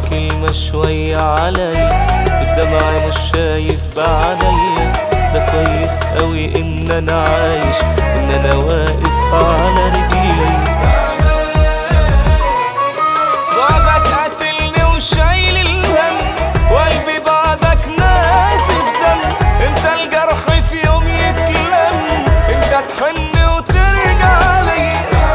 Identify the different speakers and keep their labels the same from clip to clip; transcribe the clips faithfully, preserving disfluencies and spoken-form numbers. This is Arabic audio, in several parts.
Speaker 1: كلمة شوية عليا، الدمع مش شايف بعينيا، ده كويس قوي ان انا عايش وان انا واقف على رجلي. بعدك قاتلني وشايل الهم، وقلبي بعدك نازف دم، انت الجرح في يوم يتلم، انت تحن وترجع لي.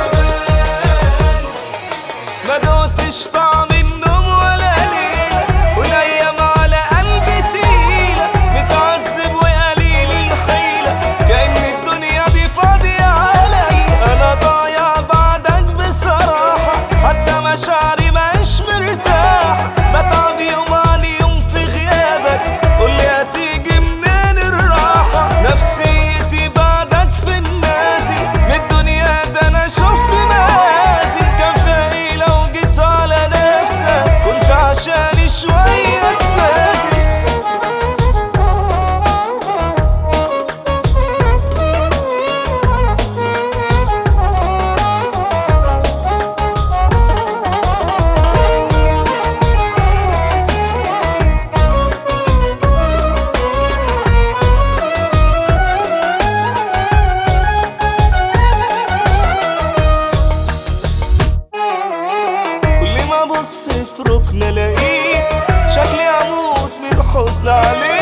Speaker 1: ما دوقتش طعم النوم ولا ليلة، والايام على قلبي تقيلة، متعذب وقليل الحيلة، كأن الدنيا دي فاضية علي. انا ضايع بعدك بصراحة، حتى مشاعري مش مرتاحة، بتعب يوم عن يوم في غيابك، قولي هتيجي منين الراحة. نفسيتي بعدك في النازل، من الدنيا ده انا شفت مآزل، كان فيها ايه لو جيت على نفسك، كنت عشاني شوية تنازل. كل ما ابص في ركن الاقيك، شكلي اموت من الحزن عليك.